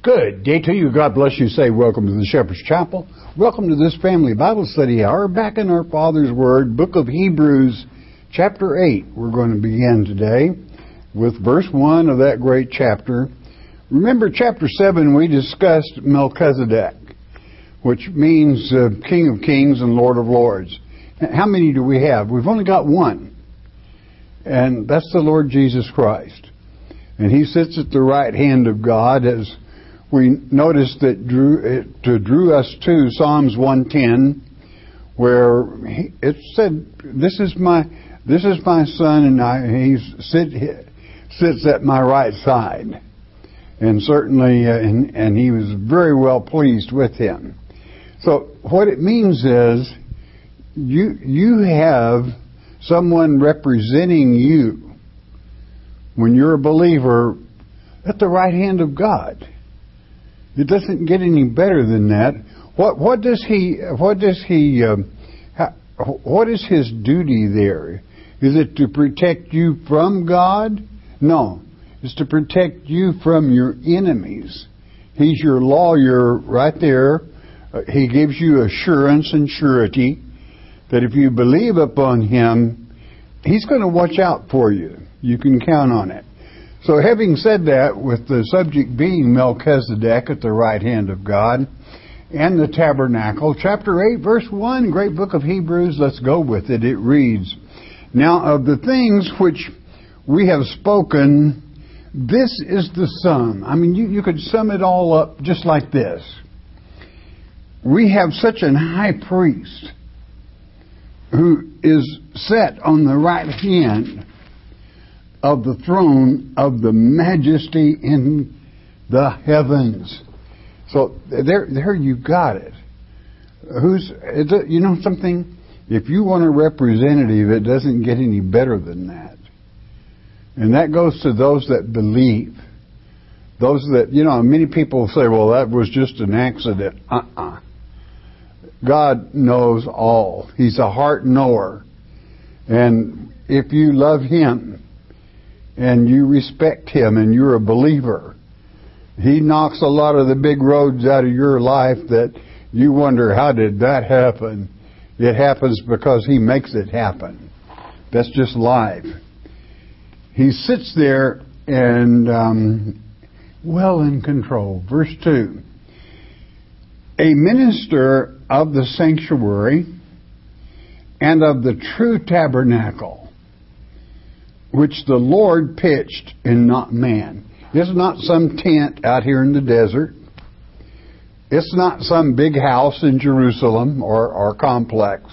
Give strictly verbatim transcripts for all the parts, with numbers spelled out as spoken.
Good day to you. God bless you. Say welcome to the Shepherd's Chapel. Welcome to this family Bible study hour back in our Father's Word, book of Hebrews, chapter eight. We're going to begin today with verse one of that great chapter. Remember, chapter seven, we discussed Melchizedek, which means uh, King of Kings and Lord of Lords. How many do we have? We've only got one, and that's the Lord Jesus Christ. And he sits at the right hand of God, as we noticed that drew, it uh, drew us to Psalms one ten, where he, it said, "This is my this is my son, and I, he sit, sits at my right side." And certainly, uh, and, and he was very well pleased with him. So what it means is, you you have someone representing you when you're a believer at the right hand of God. It doesn't get any better than that. What what does he what does he um, how, what is his duty there? Is it to protect you from God? No, it's to protect you from your enemies. He's your lawyer right there. Uh, he gives you assurance and surety that if you believe upon him, he's going to watch out for you. You can count on it. So having said that, with the subject being Melchizedek at the right hand of God and the tabernacle, chapter eight, verse one, great book of Hebrews, let's go with it. It reads, "Now of the things which we have spoken, this is the sum." I mean, you, you could sum it all up just like this. We have such an high priest who is set on the right hand of the throne of the majesty in the heavens. So there, there you got it. Who's, you know something? If you want a representative, it doesn't get any better than that. And that goes to those that believe. Those that, you know, many people say, well, that was just an accident. Uh-uh. God knows all. He's a heart knower. And if you love him, and you respect him, and you're a believer, he knocks a lot of the big roads out of your life that you wonder, how did that happen? It happens because he makes it happen. That's just life. He sits there and um, well in control. Verse two. "A minister of the sanctuary and of the true tabernacle, which the Lord pitched and not man." It's not some tent out here in the desert. It's not some big house in Jerusalem or, or complex.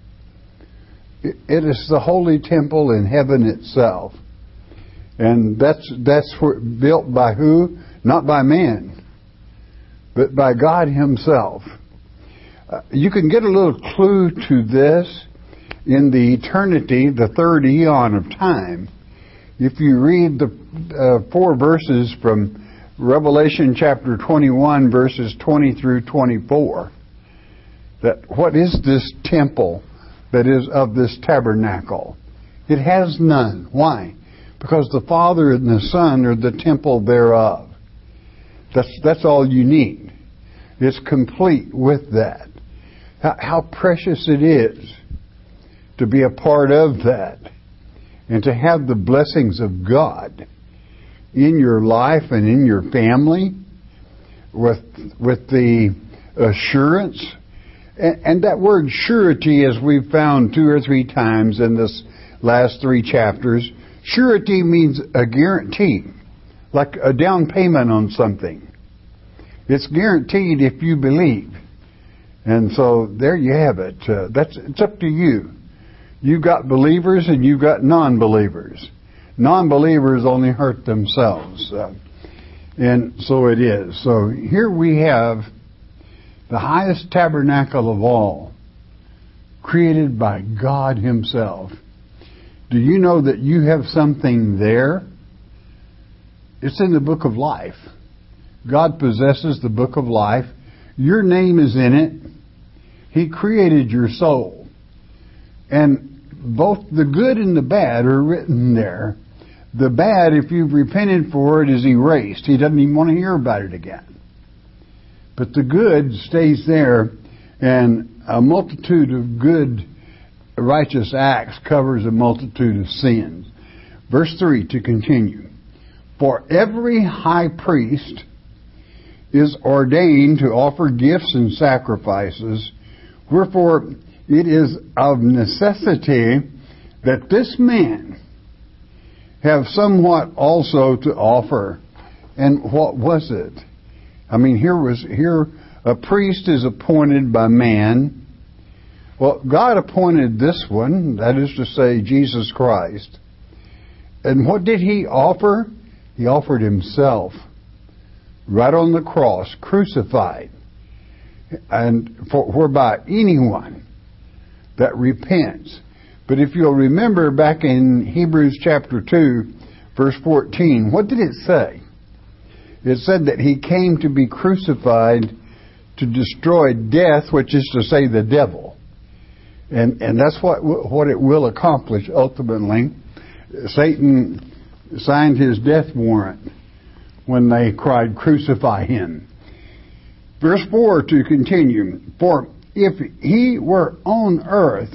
It, it is the holy temple in heaven itself. And that's that's for, built by who? Not by man, but by God himself. Uh, you can get a little clue to this in the eternity, the third eon of time. If you read the uh, four verses from Revelation chapter twenty-one, verses twenty through twenty-four, that what is this temple that is of this tabernacle? It has none. Why? Because the Father and the Son are the temple thereof. That's that's all you need. It's complete with that. How, how precious it is to be a part of that, and to have the blessings of God in your life and in your family, with with the assurance. And, and that word surety, as we've found two or three times in this last three chapters, surety means a guarantee, like a down payment on something. It's guaranteed if you believe. And so there you have it. Uh, that's it's up to you. You've got believers and you've got non-believers. Non-believers only hurt themselves. Uh, and so it is. So here we have the highest tabernacle of all, created by God himself. Do you know that you have something there? It's in the book of life. God possesses the book of life. Your name is in it. He created your soul. And both the good and the bad are written there. The bad, if you've repented for it, is erased. He doesn't even want to hear about it again. But the good stays there, and a multitude of good, righteous acts covers a multitude of sins. Verse three, to continue. For every high priest is ordained to offer gifts and sacrifices, wherefore it is of necessity that this man have somewhat also to offer. And what was it? I mean, here was here a priest is appointed by man. Well, God appointed this one, that is to say, Jesus Christ. And what did he offer? He offered himself right on the cross, crucified, and for, whereby anyone that repents. But if you'll remember back in Hebrews chapter two, verse fourteen, what did it say? It said that he came to be crucified to destroy death, which is to say the devil. And and that's what what it will accomplish ultimately. Satan signed his death warrant when they cried, crucify him. Verse four to continue. For if he were on earth,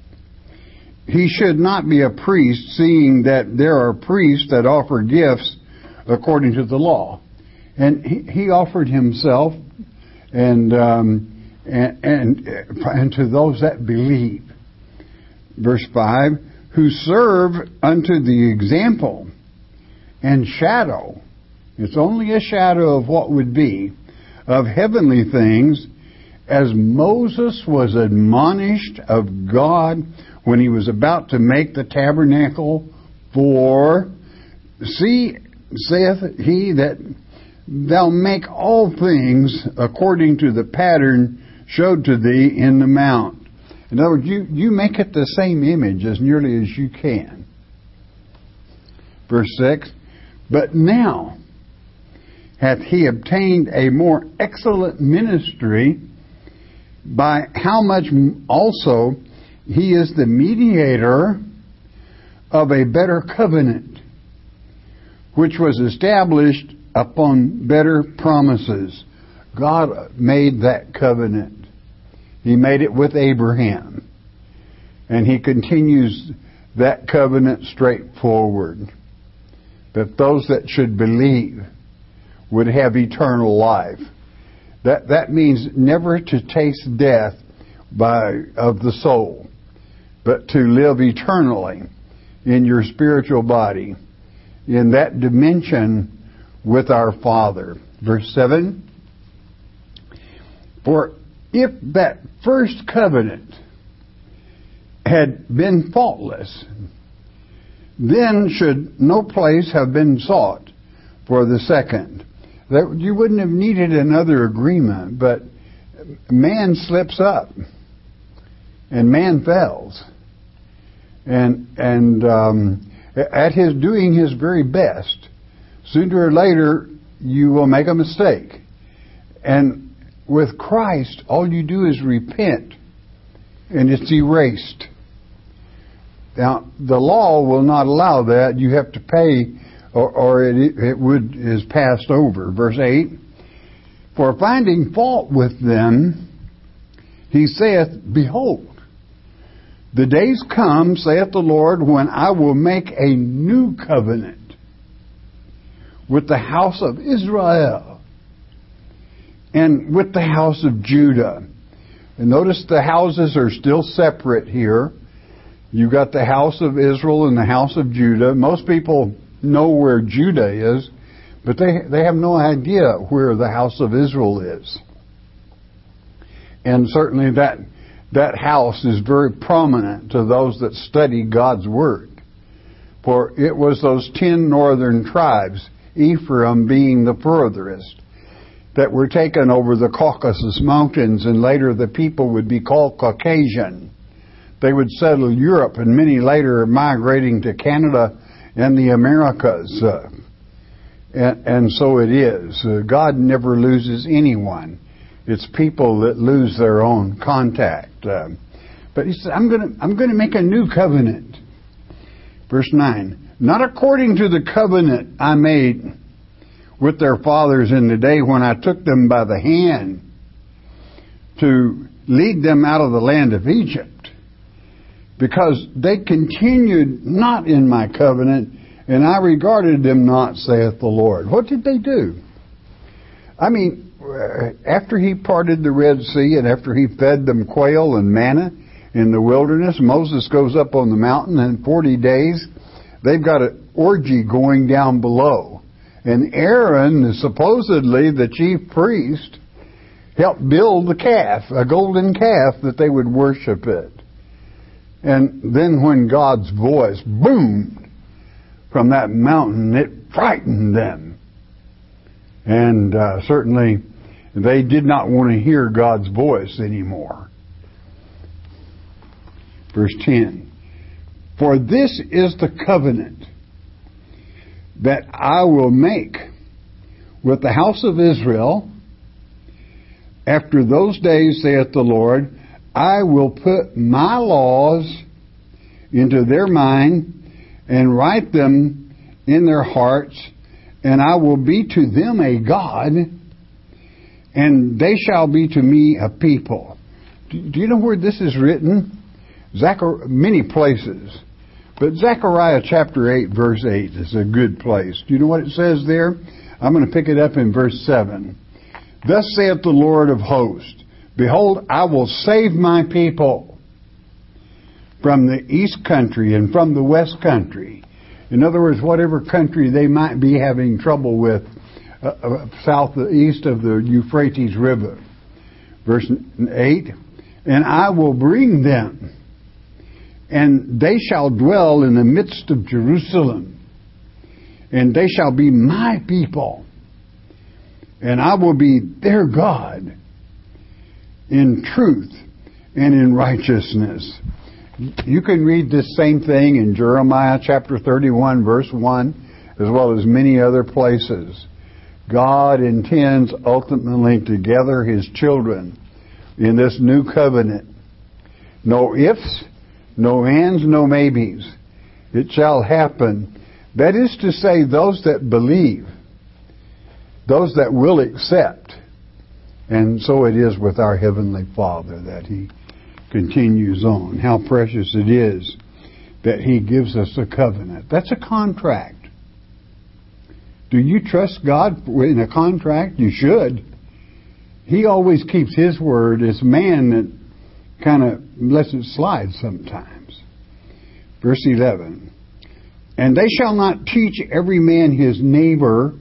he should not be a priest, seeing that there are priests that offer gifts according to the law. And he, he offered himself and, um, and, and, and to those that believe. Verse five, who serve unto the example and shadow, it's only a shadow of what would be, of heavenly things, as Moses was admonished of God when he was about to make the tabernacle. For, see, saith he, that thou make all things according to the pattern showed to thee in the mount. In other words, you, you make it the same image as nearly as you can. Verse six, but now hath he obtained a more excellent ministry, by how much also he is the mediator of a better covenant, which was established upon better promises. God made that covenant. He made it with Abraham. And he continues that covenant straightforward. That those that should believe would have eternal life. That that means never to taste death by of the soul, but to live eternally in your spiritual body, in that dimension with our Father. Verse seven, for if that first covenant had been faultless, then should no place have been sought for the second. That you wouldn't have needed another agreement, but man slips up and man fails. And and um, at his doing his very best, sooner or later you will make a mistake. And with Christ, all you do is repent, and it's erased. Now, the law will not allow that. You have to pay, or, or it, it would is passed over. Verse eight, for finding fault with them, he saith, behold, the days come, saith the Lord, when I will make a new covenant with the house of Israel and with the house of Judah. And notice the houses are still separate here. You've got the house of Israel and the house of Judah. Most people know where Judah is, but they they have no idea where the house of Israel is. And certainly that that house is very prominent to those that study God's Word. For it was those ten northern tribes, Ephraim being the furthest, that were taken over the Caucasus Mountains, and later the people would be called Caucasian. They would settle Europe, and many later migrating to Canada and the Americas. Uh, and, and so it is. Uh, God never loses anyone. It's people that lose their own contact. Uh, but he said, I'm going to I'm going to make a new covenant. Verse nine, not according to the covenant I made with their fathers in the day when I took them by the hand to lead them out of the land of Egypt, because they continued not in my covenant, and I regarded them not, saith the Lord. What did they do? I mean, after he parted the Red Sea and after he fed them quail and manna in the wilderness, Moses goes up on the mountain, and forty days they've got an orgy going down below. And Aaron, supposedly the chief priest, helped build the calf, a golden calf, that they would worship it. And then when God's voice boomed from that mountain, it frightened them. And uh, certainly they did not want to hear God's voice anymore. Verse ten. For this is the covenant that I will make with the house of Israel after those days, saith the Lord. I will put my laws into their mind and write them in their hearts, and I will be to them a God, and they shall be to me a people. Do you know where this is written? Zachar- many places. But Zechariah chapter eight, verse eight is a good place. Do you know what it says there? I'm going to pick it up in verse seven. Thus saith the Lord of hosts, behold, I will save my people from the east country and from the west country. In other words, whatever country they might be having trouble with uh, uh, south east of the Euphrates River. Verse eight, and I will bring them, and they shall dwell in the midst of Jerusalem, and they shall be my people, and I will be their God in truth and in righteousness. You can read this same thing in Jeremiah chapter thirty-one, verse one, as well as many other places. God intends ultimately to gather His children in this new covenant. No ifs, no ands, no maybes. It shall happen. That is to say, those that believe, those that will accept. And so it is with our Heavenly Father that He continues on. How precious it is that He gives us a covenant. That's a contract. Do you trust God in a contract? You should. He always keeps His word. It's man that kind of lets it slide sometimes. Verse eleven. And they shall not teach every man his neighbor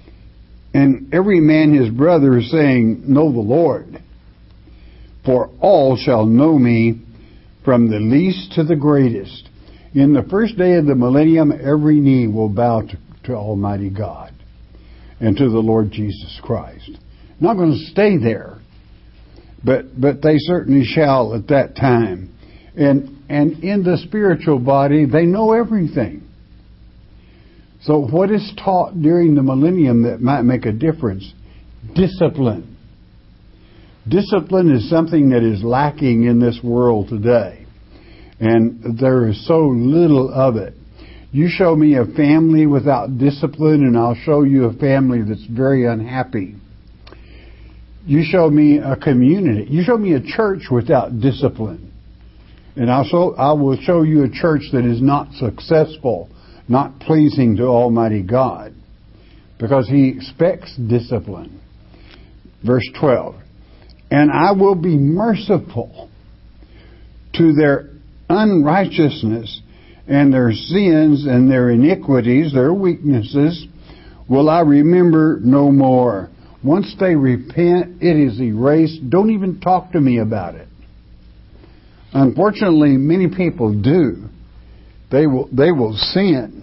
and every man his brother, saying, Know the Lord. For all shall know me, from the least to the greatest. In the first day of the millennium, every knee will bow to, to Almighty God and to the Lord Jesus Christ. Not going to stay there, but but they certainly shall at that time. And and in the spiritual body, they know everything. So what is taught during the millennium that might make a difference? Discipline. Discipline is something that is lacking in this world today. And there is so little of it. You show me a family without discipline, and I'll show you a family that's very unhappy. You show me a community. You show me a church without discipline, and I'll show, I will show you a church that is not successful, not pleasing to Almighty God, because He expects discipline. Verse twelve. And I will be merciful to their unrighteousness, and their sins and their iniquities, their weaknesses, will I remember no more. Once they repent, it is erased. Don't even talk to me about it. Unfortunately, many people do. They will, they will sin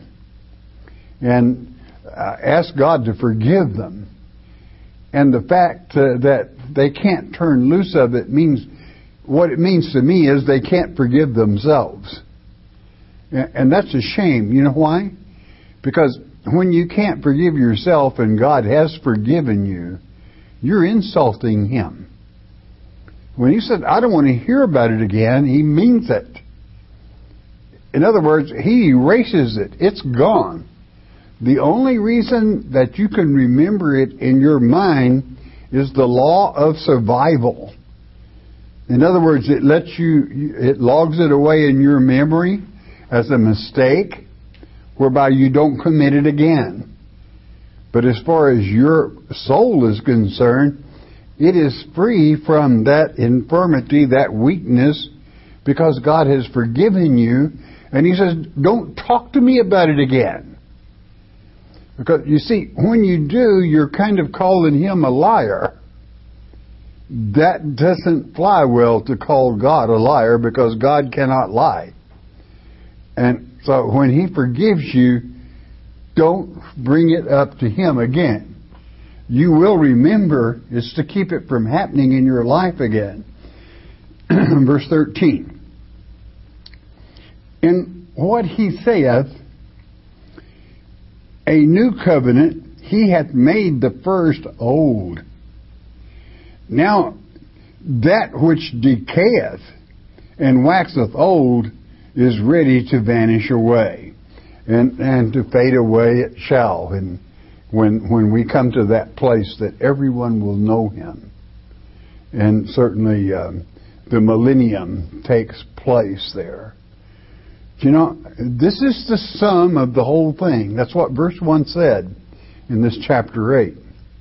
and uh, ask God to forgive them. And the fact uh, that they can't turn loose of it means, what it means to me is they can't forgive themselves. And that's a shame. You know why? Because when you can't forgive yourself and God has forgiven you, you're insulting Him. When He said, I don't want to hear about it again, He means it. In other words, He erases it. It's gone. The only reason that you can remember it in your mind is the law of survival. In other words, it lets you, it logs it away in your memory as a mistake, whereby you don't commit it again. But as far as your soul is concerned, it is free from that infirmity, that weakness, because God has forgiven you. And He says, don't talk to me about it again. Because, you see, when you do, you're kind of calling Him a liar. That doesn't fly well to call God a liar, because God cannot lie. And so when He forgives you, don't bring it up to Him again. You will remember is to keep it from happening in your life again. Verse thirteen. In what He saith, a new covenant, He hath made the first old. Now, that which decayeth and waxeth old is ready to vanish away. And, and to fade away it shall. And when, when we come to that place that everyone will know Him. And certainly um, the millennium takes place there. You know, this is the sum of the whole thing. That's what verse one said in this chapter eight.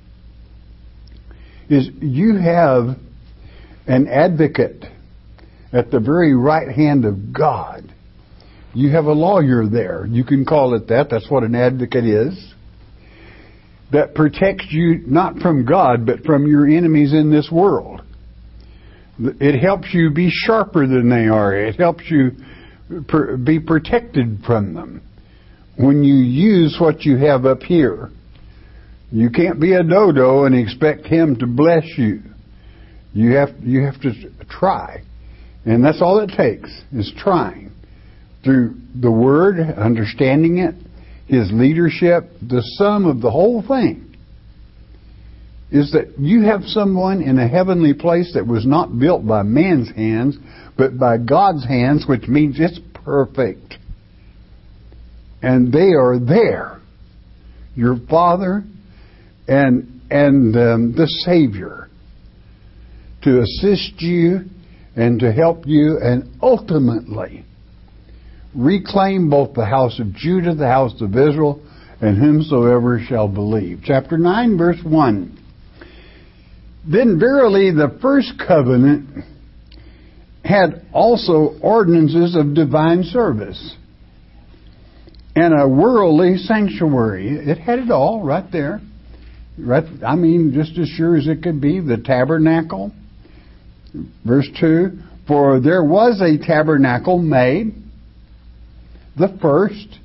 Is you have an advocate at the very right hand of God. You have a lawyer there. You can call it that. That's what an advocate is. That protects you not from God, but from your enemies in this world. It helps you be sharper than they are. It helps you per- be protected from them when you use what you have up here. You can't be a dodo and expect Him to bless you. You have you have to try. And that's all it takes, is trying. Through the Word, understanding it, His leadership, the sum of the whole thing is that you have someone in a heavenly place that was not built by man's hands, but by God's hands, which means it's perfect. And they are there. Your Father and and um, the Savior, to assist you and to help you, and ultimately reclaim both the house of Judah, the house of Israel, and whomsoever shall believe. Chapter nine, verse one. Then verily the first covenant had also ordinances of divine service and a worldly sanctuary. It had it all right there. Right, I mean, just as sure as it could be, the tabernacle. Verse two, for there was a tabernacle made, the first,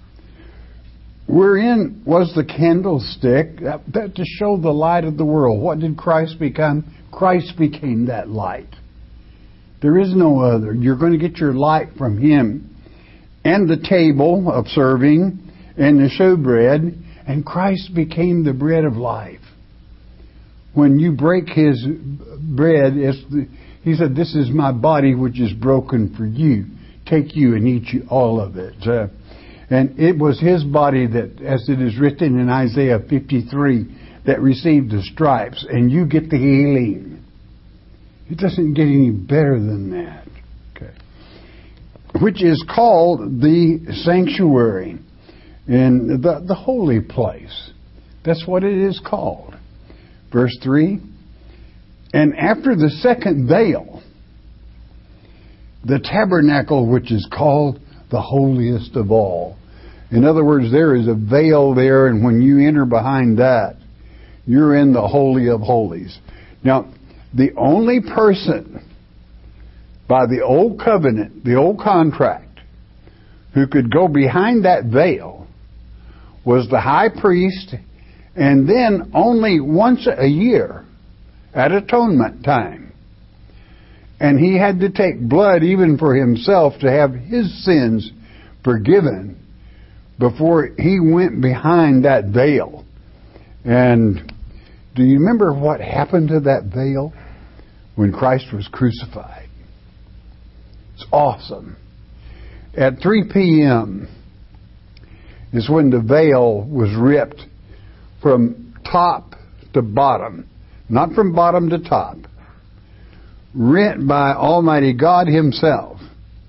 wherein was the candlestick, that, that to show the light of the world. What did Christ become? Christ became that light. There is no other. You're going to get your light from Him. And the table of serving, and the showbread, and Christ became the bread of life. When you break His bread, it's the, He said, this is my body which is broken for you. Take you and eat you all of it. Uh, and it was His body that, as it is written in Isaiah fifty-three, that received the stripes, and you get the healing. It doesn't get any better than that. Okay. Which is called the sanctuary, and the, the holy place. That's what it is called. Verse three, and after the second veil, the tabernacle which is called the holiest of all. In other words, there is a veil there, and when you enter behind that, you're in the Holy of Holies. Now, the only person by the old covenant, the old contract, who could go behind that veil was the high priest, and then only once a year at atonement time. And he had to take blood even for himself to have his sins forgiven before he went behind that veil. And do you remember what happened to that veil when Christ was crucified? It's awesome. At three p.m., is when the veil was ripped from top to bottom, not from bottom to top, rent by Almighty God Himself.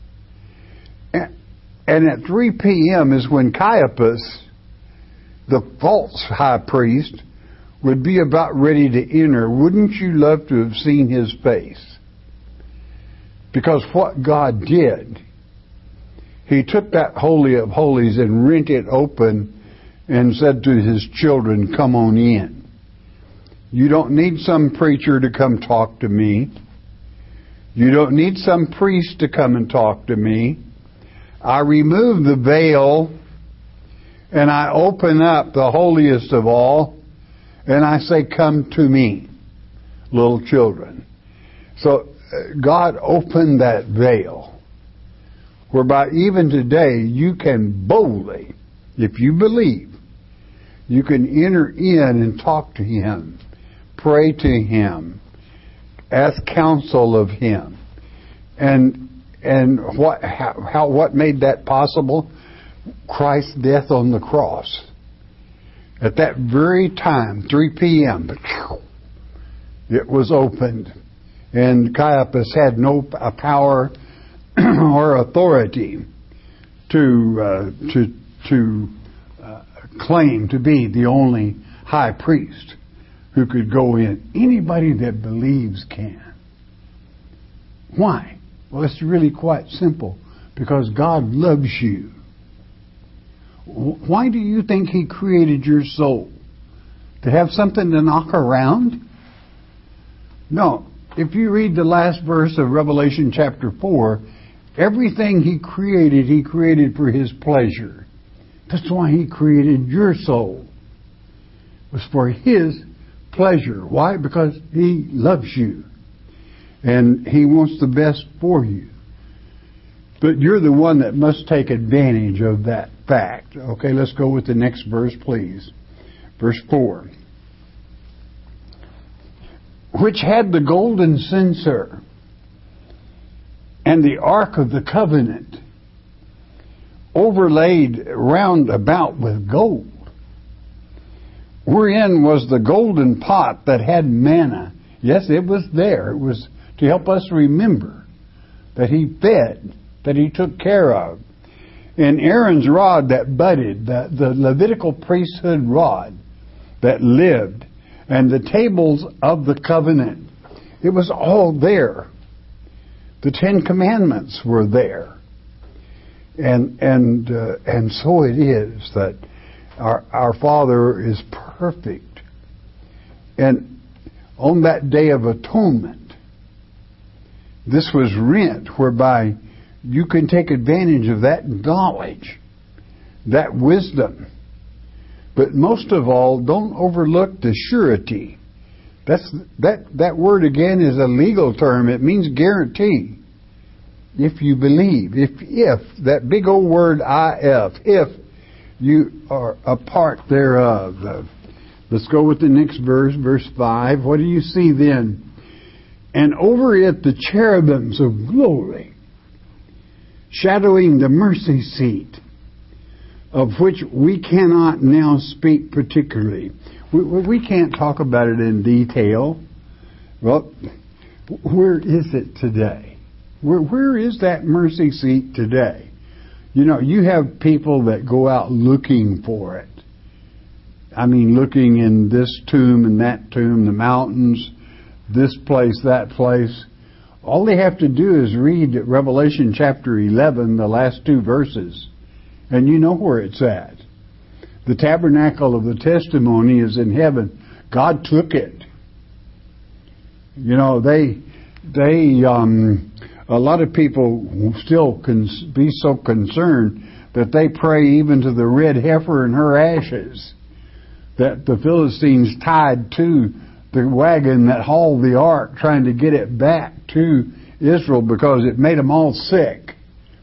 And at three p.m. is when Caiaphas, the false high priest, would be about ready to enter. Wouldn't you love to have seen his face? Because what God did, He took that Holy of Holies and rent it open and said to His children, come on in. You don't need some preacher to come talk to me. You don't need some priest to come and talk to me. I remove the veil and I open up the holiest of all and I say, come to me, little children. So God opened that veil whereby even today you can boldly, if you believe, you can enter in and talk to Him, pray to Him, ask counsel of Him. And And what how, how what made that possible? Christ's death on the cross. At that very time, three p.m., it was opened. And Caiaphas had no power or authority to uh, to to uh, claim to be the only high priest who could go in. Anybody that believes can. Why? Well, it's really quite simple. Because God loves you. Why do you think He created your soul? To have something to knock around? No. If you read the last verse of Revelation chapter four, everything He created, He created for His pleasure. That's why He created your soul. It was for His pleasure. Why? Because He loves you. And He wants the best for you. But you're the one that must take advantage of that fact. Okay, let's go with the next verse, please. Verse four. Which had the golden censer and the ark of the covenant overlaid round about with gold, wherein was the golden pot that had manna. Yes, it was there. It was to help us remember that He fed, that He took care of. And Aaron's rod that budded, the, the Levitical priesthood rod that lived, and the tables of the covenant, it was all there. The Ten Commandments were there. And and uh, and so it is that our, our Father is perfect. And on that Day of Atonement, this was rent whereby you can take advantage of that knowledge, that wisdom. But most of all, don't overlook the surety. That's that that word again is a legal term. It means guarantee. If you believe, if if that big old word if, if you are a part thereof. Uh, let's go with the next verse, verse five. What do you see then? And over it the cherubims of glory, shadowing the mercy seat, of which we cannot now speak particularly. We, we can't talk about it in detail. Well, where is it today? Where, where is that mercy seat today? You know, you have people that go out looking for it. I mean, looking in this tomb and that tomb, the mountains, this place, that place. All they have to do is read Revelation chapter eleven, the last two verses, and you know where it's at. The tabernacle of the testimony is in heaven. God took it. You know, they, they, um, a lot of people still can be so concerned that they pray even to the red heifer and her ashes that the Philistines tied to the wagon that hauled the ark, trying to get it back to Israel because it made them all sick.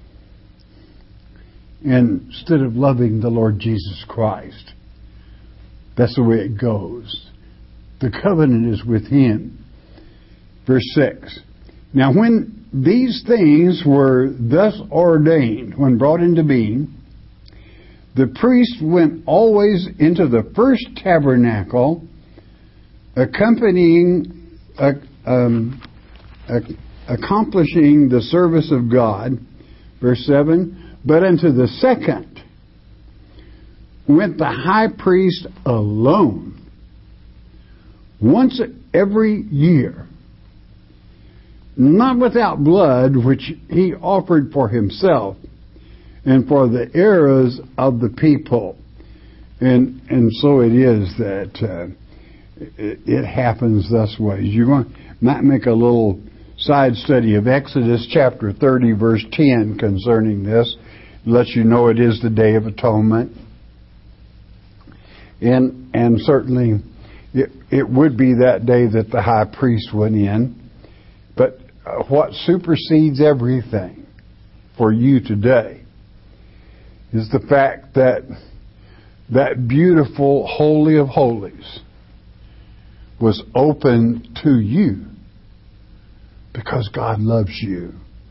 Instead of loving the Lord Jesus Christ. That's the way it goes. The covenant is with Him. Verse six. Now when these things were thus ordained, when brought into being, The priest went always into the first tabernacle, accompanying, uh, um, uh, accomplishing the service of God. Verse seven, but into the second went the high priest alone, once every year, not without blood, which he offered for himself and for the errors of the people. And and so it is that uh, it, it happens thus ways. You're going might make a little side study of Exodus chapter thirty, verse ten concerning this. It lets you know it is the Day of Atonement. And and certainly it, it would be that day that the high priest went in. But uh, what supersedes everything for you today is the fact that that beautiful Holy of Holies was open to you because God loves you.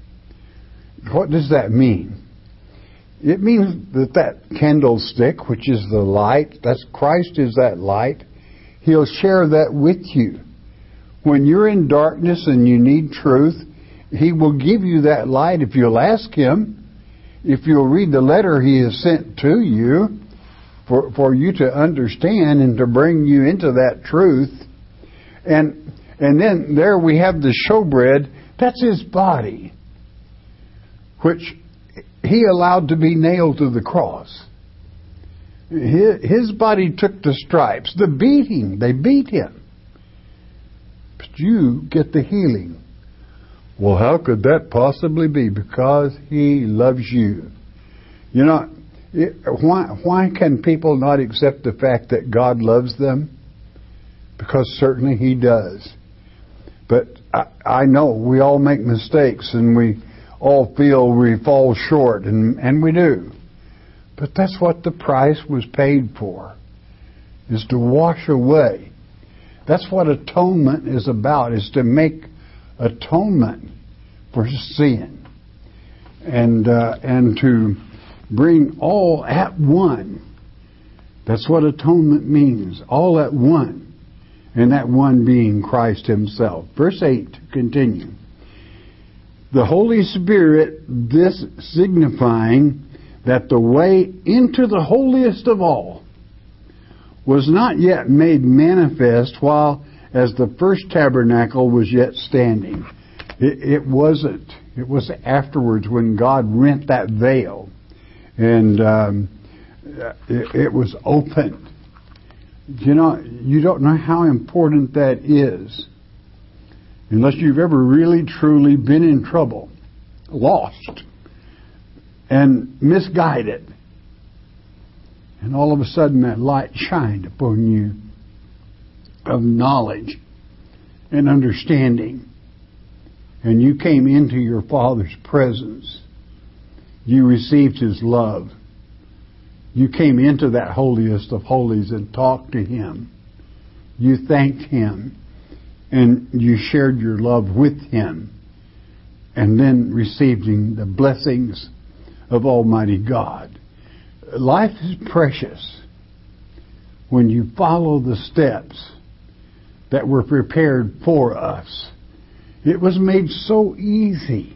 What does that mean? It means that that candlestick, which is the light, that's Christ is that light, He'll share that with you. When you're in darkness and you need truth, He will give you that light if you'll ask Him. If you'll read the letter He has sent to you for, for you to understand and to bring you into that truth. And and then there we have the showbread. That's His body, which He allowed to be nailed to the cross. His, his body took the stripes, the beating. They beat Him. But you get the healing. Well, how could that possibly be? Because He loves you. You know, it, why, why can people not accept the fact that God loves them? Because certainly He does. But I, I know we all make mistakes and we all feel we fall short, and, and we do. But that's what the price was paid for, is to wash away. That's what atonement is about, is to make atonement for sin. And, uh, and to bring all at one. That's what atonement means, all at one. And that one being Christ Himself. Verse eight, continue. The Holy Spirit, this signifying that the way into the holiest of all was not yet made manifest while as the first tabernacle was yet standing. It, it wasn't. It was afterwards when God rent that veil and um, it, it was opened. You know, you don't know how important that is unless you've ever really, truly been in trouble, lost, and misguided. And all of a sudden that light shined upon you of knowledge and understanding. And you came into your Father's presence. You received His love. You came into that holiest of holies and talked to Him. You thanked Him. And you shared your love with Him. And then receiving the blessings of Almighty God. Life is precious when you follow the steps that were prepared for us. It was made so easy.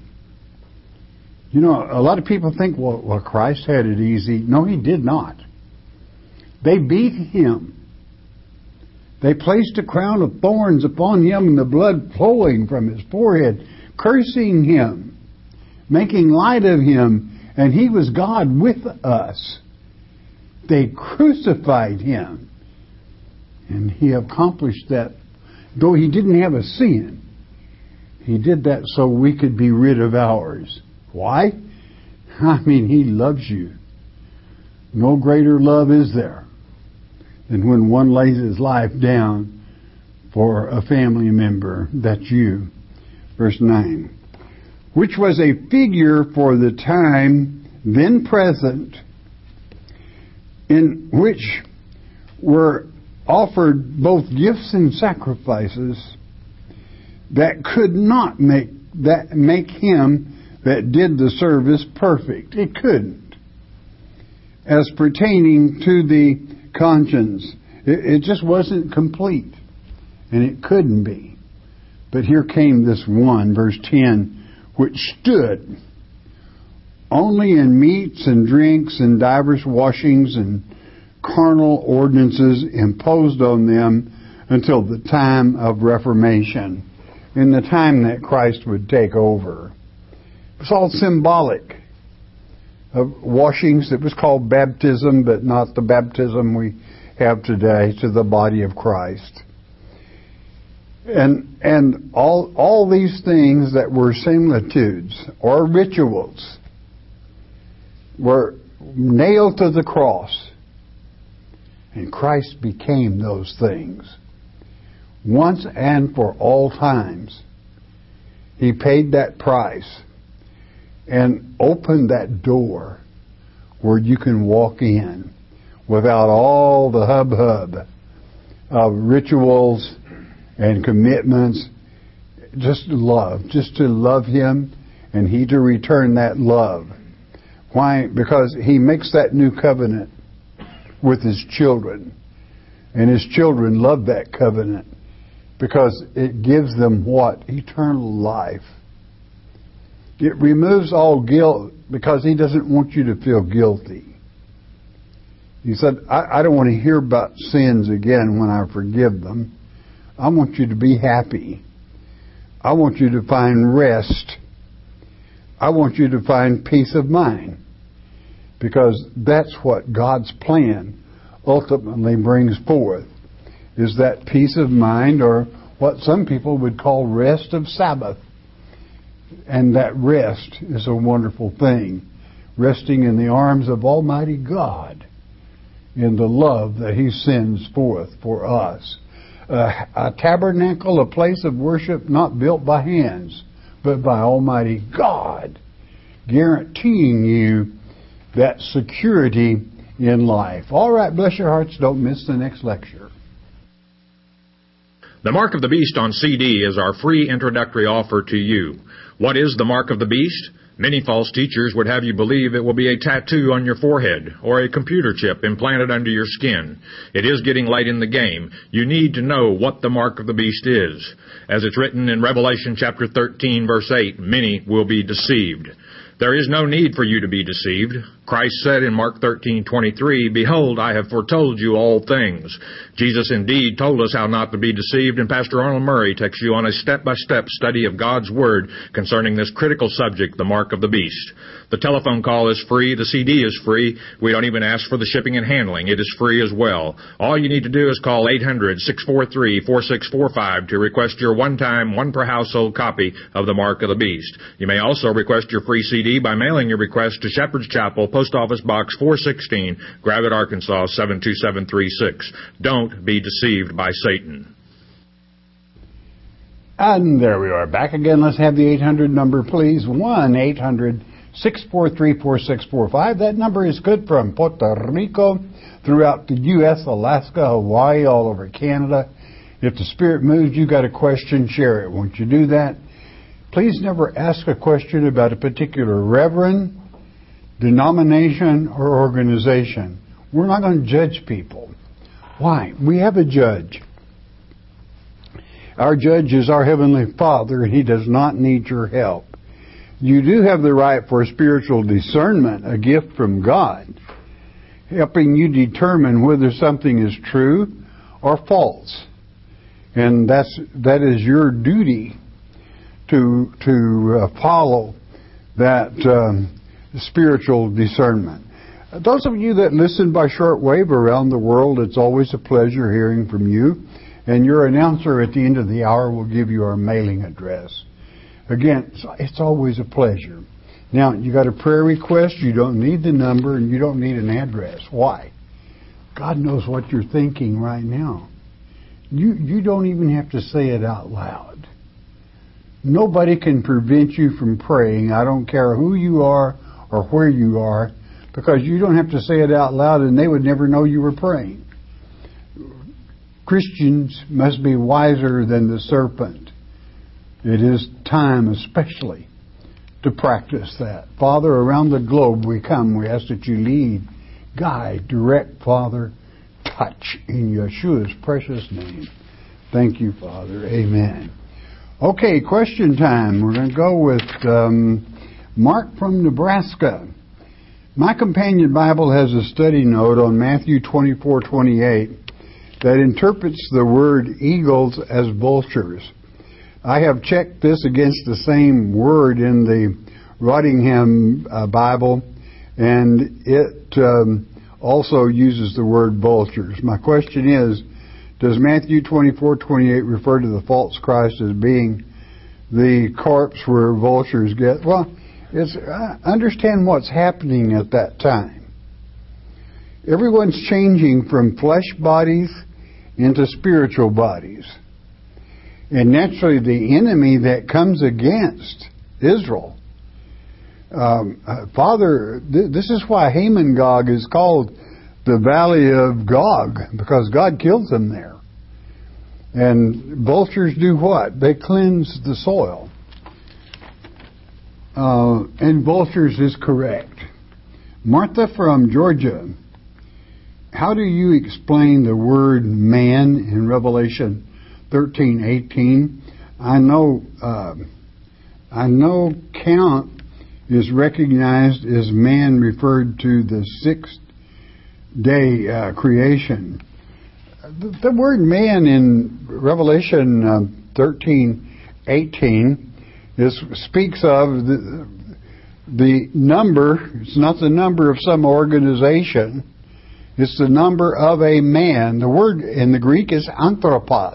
You know, a lot of people think, well, well, Christ had it easy. No, He did not. They beat Him. They placed a crown of thorns upon Him and the blood flowing from His forehead, cursing Him, making light of Him, and He was God with us. They crucified Him. And He accomplished that. Though He didn't have a sin, He did that so we could be rid of ours. Why? I mean, He loves you. No greater love is there than when one lays his life down for a family member. That's you. Verse nine. Which was a figure for the time then present, in which were offered both gifts and sacrifices that could not make that make Him that did the service perfect. It couldn't. as pertaining to the conscience. It, it just wasn't complete, and it couldn't be. But here came this one, verse ten, which stood only in meats and drinks and divers washings and carnal ordinances imposed on them until the time of Reformation, in the time that Christ would take over. It's all symbolic of washings. It was called baptism, but not the baptism we have today, to the body of Christ. And and all all these things that were similitudes or rituals were nailed to the cross. And Christ became those things. Once and for all times. He paid that price and opened that door where you can walk in without all the hub-hub of rituals and commitments. Just love. Just to love Him and He to return that love. Why? Because He makes that new covenant with His children. And His children love that covenant because it gives them what? Eternal life. It removes all guilt because He doesn't want you to feel guilty. He said, I, I don't want to hear about sins again when I forgive them. I want you to be happy. I want you to find rest. I want you to find peace of mind. Because that's what God's plan ultimately brings forth, is that peace of mind, or what some people would call rest of Sabbath. And that rest is a wonderful thing. Resting in the arms of Almighty God in the love that He sends forth for us. Uh, a tabernacle, a place of worship not built by hands, but by Almighty God, guaranteeing you that security in life. All right, bless your hearts. Don't miss the next lecture. The Mark of the Beast on C D is our free introductory offer to you. What is the Mark of the Beast? Many false teachers would have you believe it will be a tattoo on your forehead or a computer chip implanted under your skin. It is getting late in the game. You need to know what the Mark of the Beast is. As it's written in Revelation chapter thirteen, verse eight, many will be deceived. There is no need for you to be deceived. Christ said in Mark thirteen twenty-three, Behold, I have foretold you all things. Jesus indeed told us how not to be deceived, and Pastor Arnold Murray takes you on a step-by-step study of God's Word concerning this critical subject, the Mark of the Beast. The telephone call is free. The C D is free. We don't even ask for the shipping and handling. It is free as well. All you need to do is call eight hundred, six four three, four six four five to request your one-time, one-per-household copy of the Mark of the Beast. You may also request your free C D by mailing your request to Shepherd's Chapel, Post Office Box four sixteen, Gravette, Arkansas seven two seven three six. Don't be deceived by Satan. And there we are, back again. Let's have the eight hundred number, please. one eight hundred, six four three, four six four five. That number is good from Puerto Rico, throughout the U S, Alaska, Hawaii, all over Canada. If the Spirit moves, you got a question, share it. Won't you do that? Please never ask a question about a particular reverend, denomination, or organization. We're not going to judge people. Why? We have a judge. Our judge is our Heavenly Father, and He does not need your help. You do have the right for spiritual discernment, a gift from God, helping you determine whether something is true or false. And that's that is your duty to to uh, follow that um, spiritual discernment. Those of you that listen by shortwave around the world, it's always a pleasure hearing from you. And your announcer at the end of the hour will give you our mailing address. Again, it's always a pleasure. Now, you got a prayer request, you don't need the number, and you don't need an address. Why? God knows what you're thinking right now. You, you don't even have to say it out loud. Nobody can prevent you from praying. I don't care who you are or where you are, because you don't have to say it out loud and they would never know you were praying. Christians must be wiser than the serpent. It is time especially to practice that. Father, around the globe we come. We ask that you lead, guide, direct, Father, touch in Yeshua's precious name. Thank you, Father. Amen. Okay, question time. We're going to go with um, Mark from Nebraska. My companion Bible has a study note on Matthew twenty-four twenty-eight that interprets the word eagles as vultures. I have checked this against the same word in the Rottingham uh, Bible, and it um, also uses the word vultures. My question is, does Matthew twenty-four twenty-eight refer to the false Christ as being the corpse where vultures get? Well, it's, uh, understand what's happening at that time. Everyone's changing from flesh bodies into spiritual bodies. And naturally, the enemy that comes against Israel, um, uh, Father, th- this is why Hamon-Gog is called the Valley of Gog, because God kills them there. And vultures do what? They cleanse the soil. Uh, and vultures is correct. Martha from Georgia, how do you explain the word man in Revelation thirteen eighteen? I know, uh, I know count is recognized as man referred to the sixth day uh, creation. The, the word man in Revelation uh, thirteen eighteen is speaks of the, the number. It's not the number of some organization. It's the number of a man. The word in the Greek is anthropos.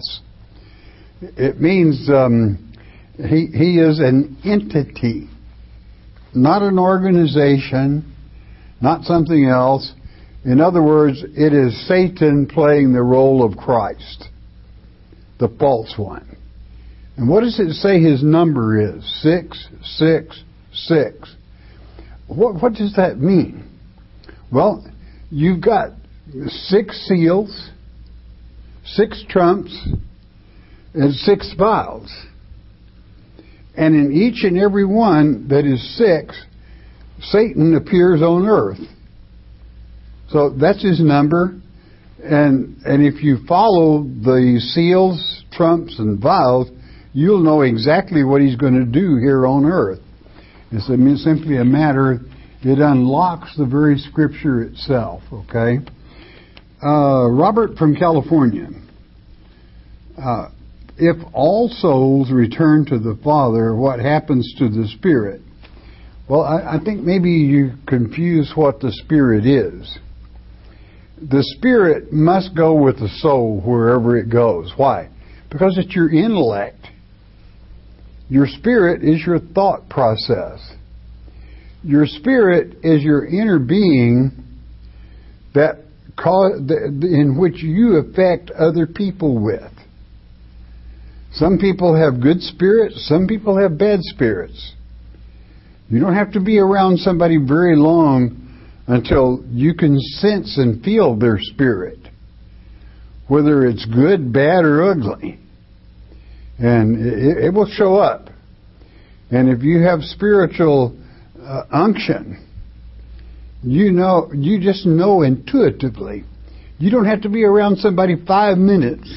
It means um, he, he is an entity, not an organization, not something else. In other words, it is Satan playing the role of Christ, the false one. And what does it say his number is? Six, six, six. What, what does that mean? Well, you've got six seals, six trumps, and six vials. And in each and every one that is six, Satan appears on earth. So that's his number. And and if you follow the seals, trumps, and vials, you'll know exactly what he's going to do here on earth. It's a, simply a matter, it unlocks the very Scripture itself, okay? Uh, Robert from California. Uh, if all souls return to the Father, what happens to the Spirit? Well, I, I think maybe you confuse what the Spirit is. The Spirit must go with the soul wherever it goes. Why? Because it's your intellect. Your spirit is your thought process. Your spirit is your inner being that cause, in which you affect other people with. Some people have good spirits, some people have bad spirits. You don't have to be around somebody very long until you can sense and feel their spirit, whether it's good, bad, or ugly. And it, it will show up. And if you have spiritual uh, unction, you know, you just know intuitively. You don't have to be around somebody five minutes.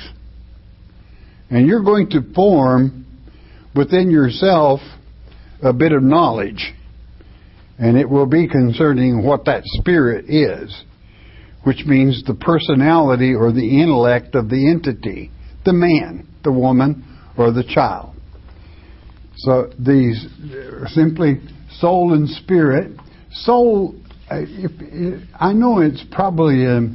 And you're going to form within yourself a bit of knowledge. And it will be concerning what that spirit is, which means the personality or the intellect of the entity, the man, the woman, or the child. So these simply soul and spirit. Soul, if, I know it's probably um,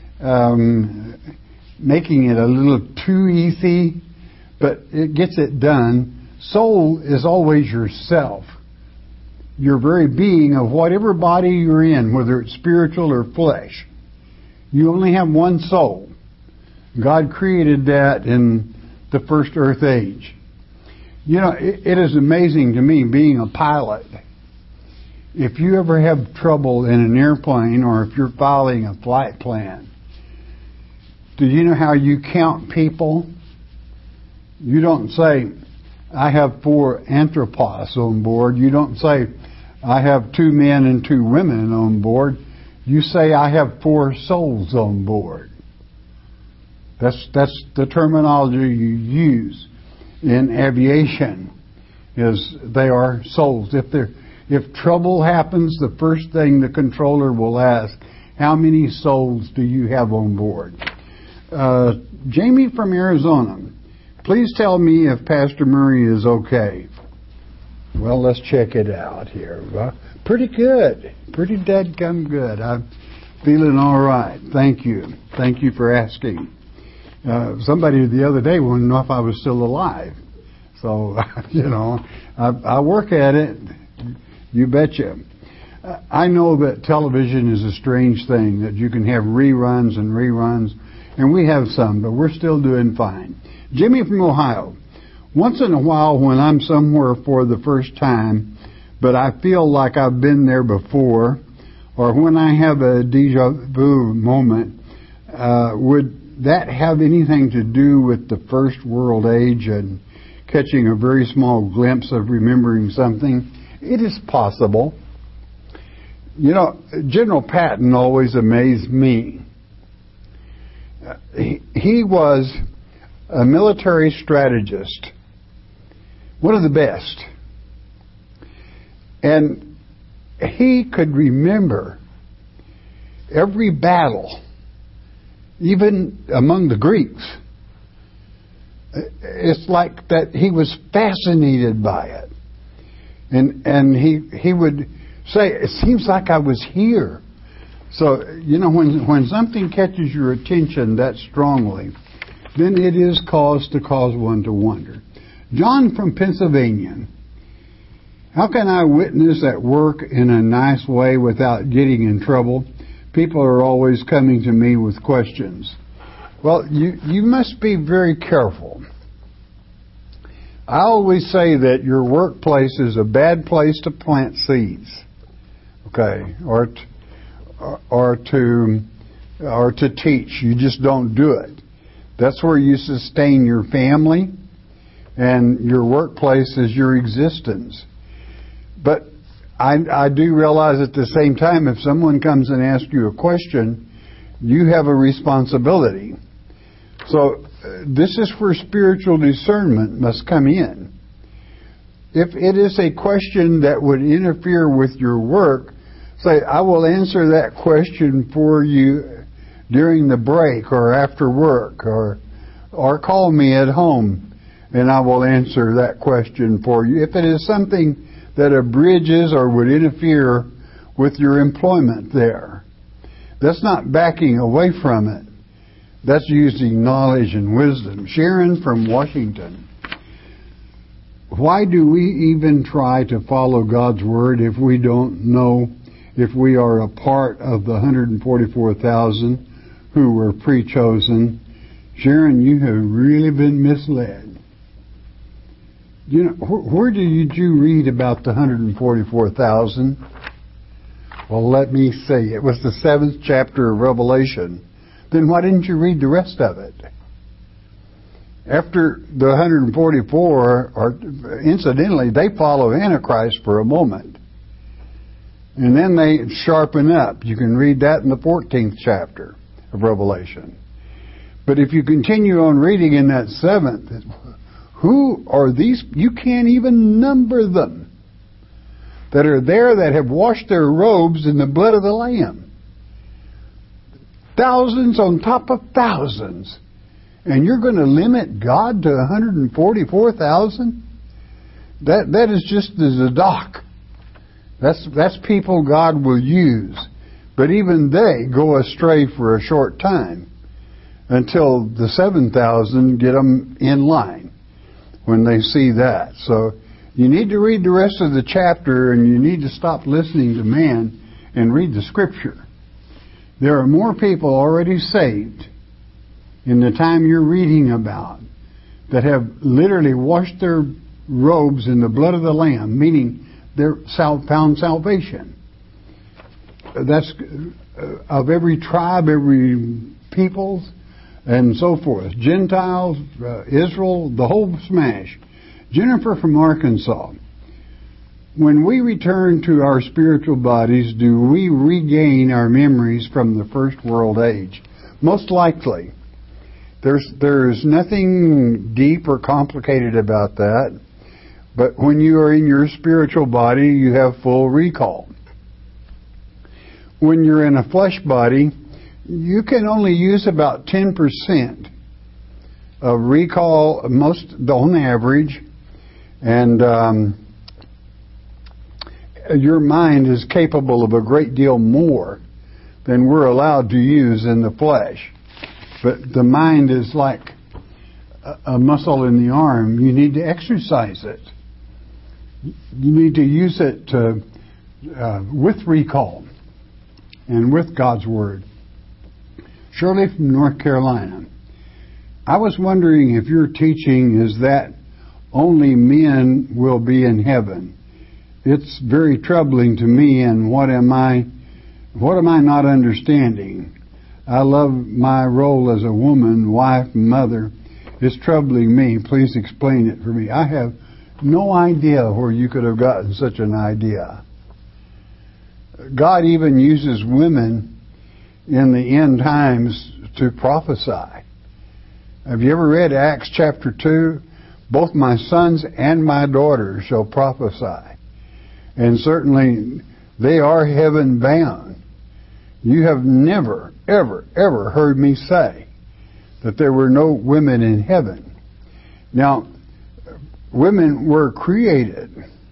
um, making it a little too easy, but it gets it done. Soul is always yourself. Your very being of whatever body you're in, whether it's spiritual or flesh. You only have one soul. God created that in the first earth age. You know, it, it is amazing to me, being a pilot. If you ever have trouble in an airplane or if you're filing a flight plan, do you know how you count people? You don't say, I have four anthropos on board. You don't say, I have two men and two women on board. You say, I have four souls on board. That's that's the terminology you use in aviation, is they are souls. If there, if trouble happens, the first thing the controller will ask, how many souls do you have on board? Uh, Jamie from Arizona, please tell me if Pastor Murray is okay. Well, let's check it out here. Uh, pretty good. Pretty dadgum good. I'm feeling all right. Thank you. Thank you for asking. Uh, somebody the other day wanted to know if I was still alive. So, you know, I, I work at it. You betcha. I know that television is a strange thing, that you can have reruns and reruns, and we have some, but we're still doing fine. Jimmy from Ohio. Once in a while when I'm somewhere for the first time, but I feel like I've been there before, or when I have a deja vu moment, uh, would that have anything to do with the first world age and catching a very small glimpse of remembering something? It is possible. You know, General Patton always amazed me. Uh, he, he was a military strategist, one of the best. And he could remember every battle, even among the Greeks. It's like that he was fascinated by it. And and he he would say, it seems like I was here. So, you know, when when something catches your attention that strongly, then it is cause to cause one to wonder. John from Pennsylvania. How can I witness at work in a nice way without getting in trouble? People are always coming to me with questions. Well, you, you must be very careful. I always say that your workplace is a bad place to plant seeds, okay, or to, or to or to teach. You just don't do it. That's where you sustain your family, and your workplace is your existence. But I, I do realize at the same time, if someone comes and asks you a question, you have a responsibility. So uh, this is where spiritual discernment must come in. If it is a question that would interfere with your work, say, I will answer that question for you during the break or after work, or or call me at home and I will answer that question for you. If it is something that abridges or would interfere with your employment there, that's not backing away from it. That's using knowledge and wisdom. Sharon from Washington. Why do we even try to follow God's Word if we don't know if we are a part of the one hundred forty-four thousand who were pre-chosen? Sharon, you have really been misled. You know, wh- where did you read about the one hundred forty-four thousand? Well, let me see. It was the seventh chapter of Revelation. Then why didn't you read the rest of it? After the one hundred forty-four, or incidentally, they follow Antichrist for a moment. And then they sharpen up. You can read that in the fourteenth chapter of Revelation. But if you continue on reading in that seventh, who are these? You can't even number them that are there that have washed their robes in the blood of the Lamb. Thousands on top of thousands. And you're going to limit God to one hundred forty-four thousand? That that is just the Zadok. That's that's people God will use. But even they go astray for a short time until the seven thousand get them in line when they see that. So you need to read the rest of the chapter, and you need to stop listening to man and read the Scripture. There are more people already saved in the time you're reading about that have literally washed their robes in the blood of the Lamb, meaning they're found salvation. That's of every tribe, every people, and so forth. Gentiles, uh, Israel, the whole smash. Jennifer from Arkansas. when we return to our spiritual bodies, do we regain our memories from the first world age? Most likely. There's, there's nothing deep or complicated about that. But when you are in your spiritual body, you have full recall. When you're in a flesh body, you can only use about ten percent of recall, most on average, and um, your mind is capable of a great deal more than we're allowed to use in the flesh. But the mind is like a, a muscle in the arm. You need to exercise it. You need to use it to, uh, with recall and with God's Word. Shirley from North Carolina. I was wondering if your teaching is that only men will be in heaven. It's very troubling to me, and what am I, what am I not understanding? I love my role as a woman, wife, mother. It's troubling me. Please explain it for me. I have no idea where you could have gotten such an idea. God even uses women in the end times to prophesy. Have you ever read Acts chapter two? Both my sons and my daughters shall prophesy. And certainly they are heaven bound. You have never, ever, ever heard me say that there were no women in heaven. Now, women were created,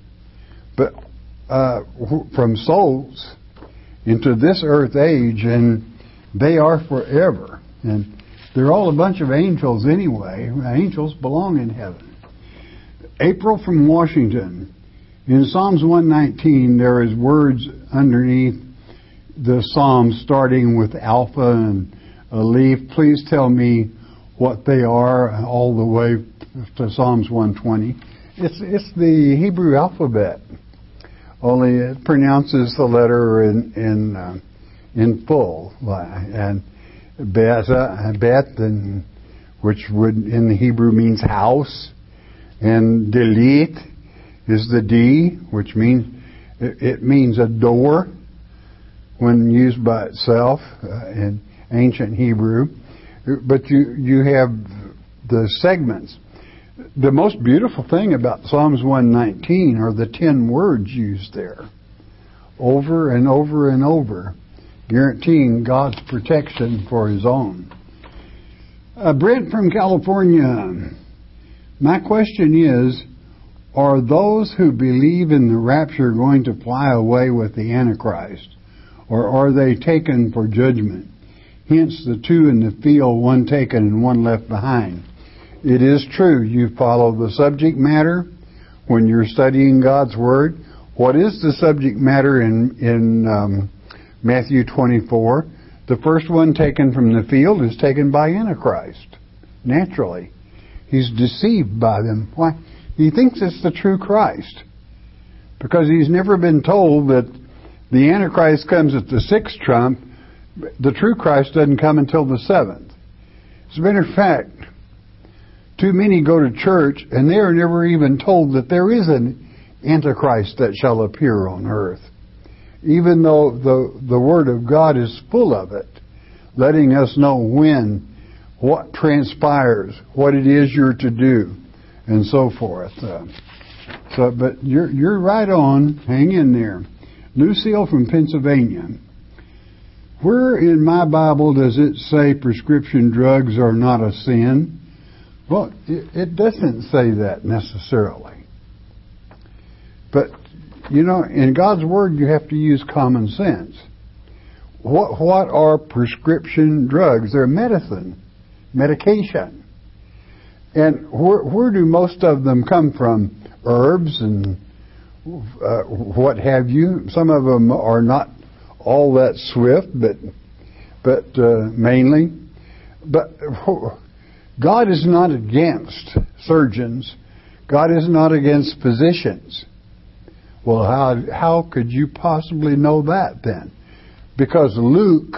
but uh, from souls into this earth age, and they are forever. And they're all a bunch of angels anyway. Angels belong in heaven. April from Washington. In Psalms one nineteen, there is words underneath the Psalms starting with Alpha and Aleph. Please tell me what they are all the way to Psalms one twenty. It's it's the Hebrew alphabet, only it pronounces the letter in in uh, in full. And Beta, Bet, and which would in the Hebrew means house, and Delete is the D, which means it, it means a door when used by itself uh, in ancient Hebrew. But you you have the segments. The most beautiful thing about Psalms one nineteen are the ten words used there, over and over and over, guaranteeing God's protection for His own. Uh, Brent from California. My question is, are those who believe in the rapture going to fly away with the Antichrist, or are they taken for judgment? Hence the two in the field, one taken and one left behind. It is true, you follow the subject matter when you're studying God's Word. What is the subject matter in, in um, Matthew twenty-four? The first one taken from the field is taken by Antichrist. Naturally. He's deceived by them. Why? He thinks it's the true Christ. Because he's never been told that the Antichrist comes at the sixth trump. The true Christ doesn't come until the seventh. As a matter of fact, too many go to church and they are never even told that there is an Antichrist that shall appear on earth. Even though the, the Word of God is full of it, letting us know when, what transpires, what it is you're to do, and so forth. Uh, so, but you're you're right on. Hang in there. Lucille from Pennsylvania. Where in my Bible does it say prescription drugs are not a sin? Well, it, it doesn't say that necessarily. But, you know, in God's Word you have to use common sense. What what are prescription drugs? They're medicine, medication. And where, where do most of them come from? Herbs and uh, what have you. Some of them are not all that swift, but but uh, mainly. But God is not against surgeons. God is not against physicians. Well, how how could you possibly know that then? Because Luke,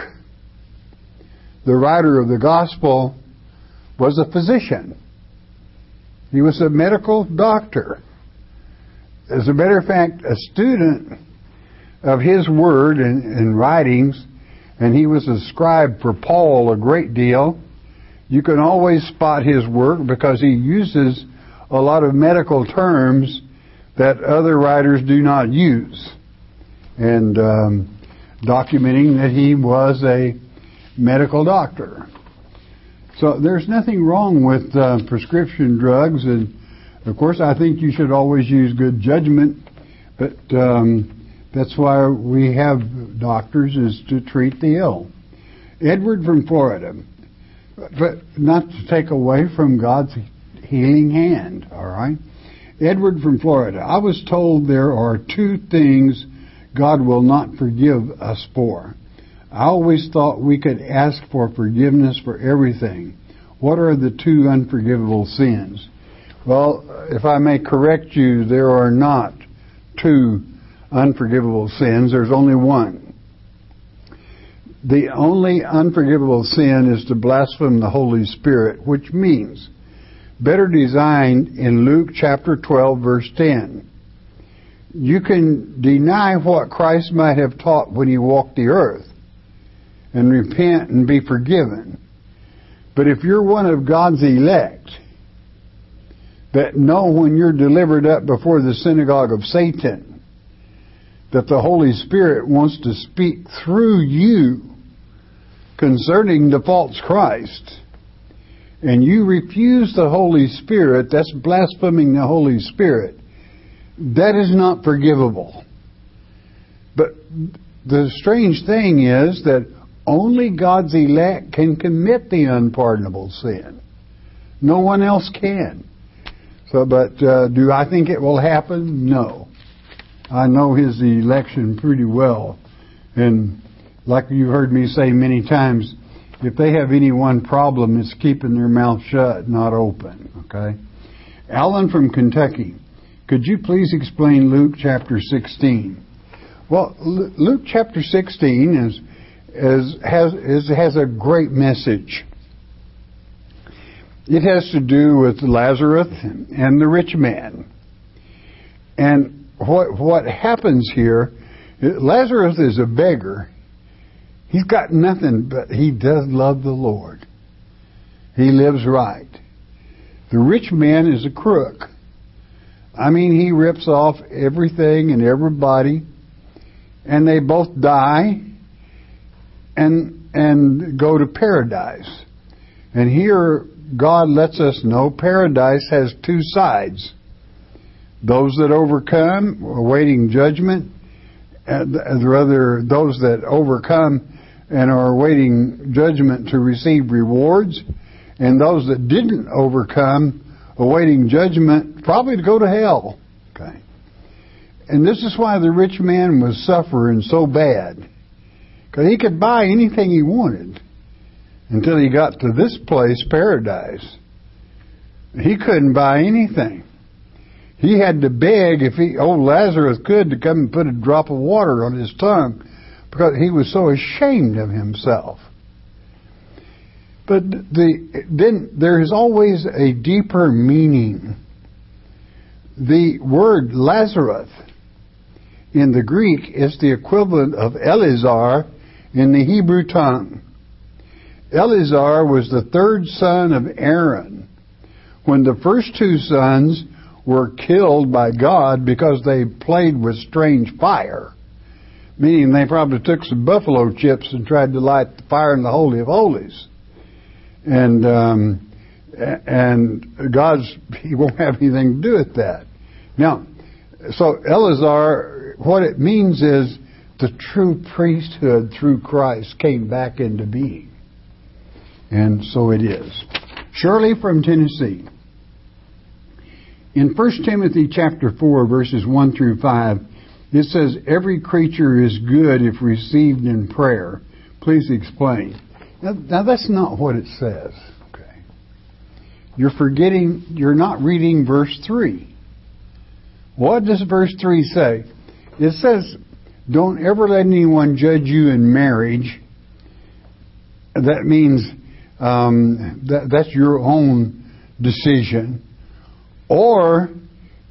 the writer of the gospel, was a physician. He was a medical doctor. as a matter of fact, a student of his word and, and writings, and he was a scribe for Paul a great deal. You can always spot his work because he uses a lot of medical terms that other writers do not use, and um, documenting that he was a medical doctor. So there's nothing wrong with uh, prescription drugs, and of course I think you should always use good judgment, but um, that's why we have doctors, is to treat the ill. Edward from Florida, but not to take away from God's healing hand, all right? Edward from Florida, I was told there are two things God will not forgive us for. I always thought we could ask for forgiveness for everything. What are the two unforgivable sins? Well, if I may correct you, there are not two unforgivable sins. There's only one. The only unforgivable sin is to blaspheme the Holy Spirit, which means, better designed in Luke chapter twelve, verse ten. You can deny what Christ might have taught when he walked the earth and repent and be forgiven. But if you're one of God's elect that know when you're delivered up before the synagogue of Satan that the Holy Spirit wants to speak through you concerning the false Christ, and you refuse the Holy Spirit, that's blaspheming the Holy Spirit, that is not forgivable. But the strange thing is that only God's elect can commit the unpardonable sin. No one else can. So, but uh, do I think it will happen? No. I know his election pretty well. And like you've heard me say many times, if they have any one problem, it's keeping their mouth shut, not open. Okay? Alan from Kentucky, could you please explain Luke chapter sixteen? Well, Luke chapter sixteen is, is has is, has a great message. It has to do with Lazarus and the rich man. And what what happens here, Lazarus is a beggar. He's got nothing, but he does love the Lord. He lives right. The rich man is a crook. I mean, he rips off everything and everybody, and they both die and and go to paradise. And here God lets us know paradise has two sides. Those that overcome, awaiting judgment, and rather those that overcome and are awaiting judgment to receive rewards, and those that didn't overcome, awaiting judgment, probably to go to hell. Okay. And this is why the rich man was suffering so bad, because he could buy anything he wanted until he got to this place, paradise. He couldn't buy anything. He had to beg, if he, old Lazarus could, to come and put a drop of water on his tongue, because he was so ashamed of himself. But the, then there is always a deeper meaning. The word Lazarus in the Greek is the equivalent of Eleazar in the Hebrew tongue. Eleazar was the third son of Aaron, when the first two sons were killed by God because they played with strange fire. Meaning they probably took some buffalo chips and tried to light the fire in the Holy of Holies. And um, and God's, he won't have anything to do with that. Now, so Eleazar, what it means is the true priesthood through Christ came back into being. And so it is. Shirley from Tennessee. In First Timothy chapter four, verses one through five, it says, every creature is good if received in prayer. Please explain. Now, now that's not what it says. Okay. You're forgetting, you're not reading verse three. What does verse three say? It says, don't ever let anyone judge you in marriage. That means um, that, that's your own decision. Or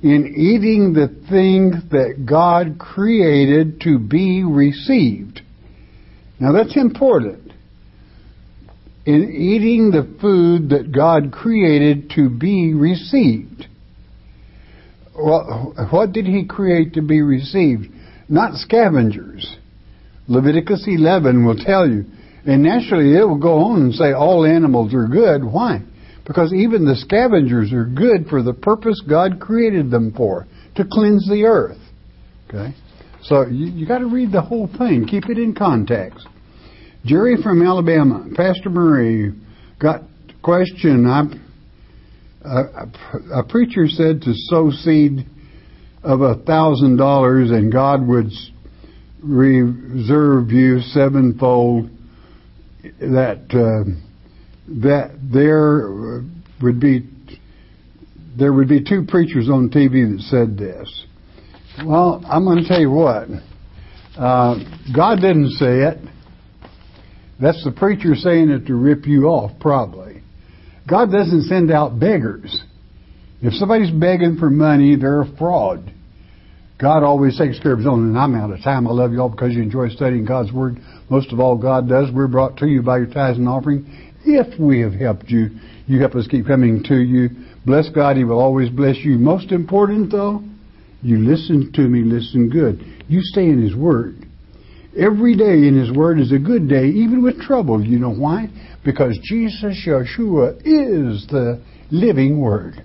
in eating the thing that God created to be received. Now that's important. In eating the food that God created to be received. Well, what did He create to be received? Not scavengers. Leviticus eleven will tell you. And naturally it will go on and say all animals are good. Why? Because even the scavengers are good for the purpose God created them for, to cleanse the earth. Okay? So you, you got to read the whole thing. Keep it in context. Jerry from Alabama, Pastor Murray, got a question. I, a, a preacher said to sow seed of a thousand dollars and God would reserve you sevenfold. That uh, that there would be there would be two preachers on T V that said this. Well, I'm going to tell you what. Uh, God didn't say it. That's the preacher saying it to rip you off, probably. God doesn't send out beggars. If somebody's begging for money, they're a fraud. God always takes care of His own, and I'm out of time. I love you all because you enjoy studying God's Word. Most of all, God does. We're brought to you by your tithes and offering. If we have helped you, you help us keep coming to you. Bless God. He will always bless you. Most important, though, you listen to me, listen good. You stay in His Word. Every day in His Word is a good day, even with trouble. You know why? Because Jesus, Yeshua, is the living Word.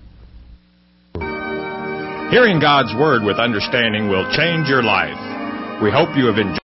Hearing God's Word with understanding will change your life. We hope you have enjoyed